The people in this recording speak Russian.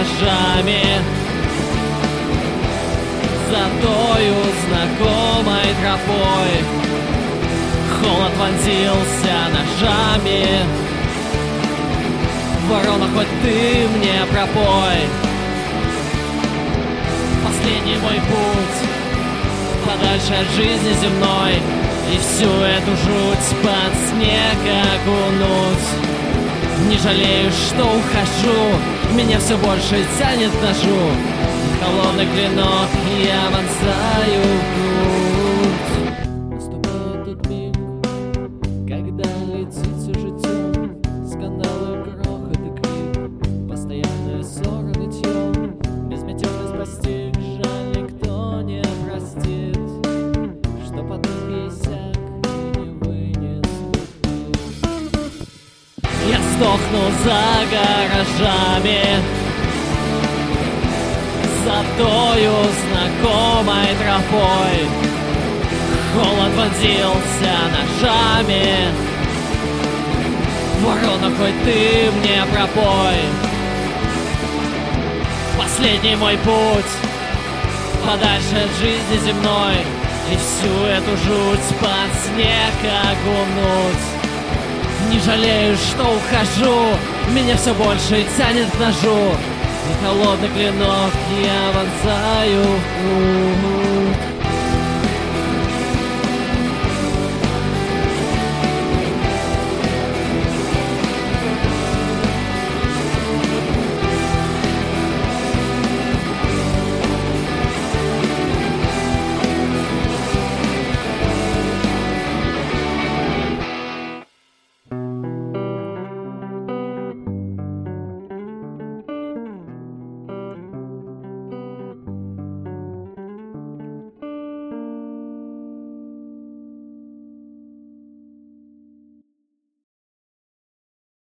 гаражами, за тою знакомой тропой. Холод вонзился ножами. Ворона, хоть ты мне пропой. Последний мой путь подальше от жизни земной, и всю эту жуть под снег окунуть. Не жалею, что ухожу, меня все больше тянет к ножу. Холодный клинок я вонзаю в грудь. Наступает тот миг, когда летит все житье, скандалы, грохот и крик, постоянные ссоры, нытье. Безмятежность постиг, жаль, никто не простит, что потом иссяк и не вынес ступит. Я сдохну за гаражами, за тою знакомой тропой. Холод вонзился ножами. Ворона, хоть ты мне пропой. Последний мой путь подальше от жизни земной, и всю эту жуть под снег окунуть. Не жалею, что ухожу, меня все больше тянет к ножу. И холодный клинок я вонзаю в грудь.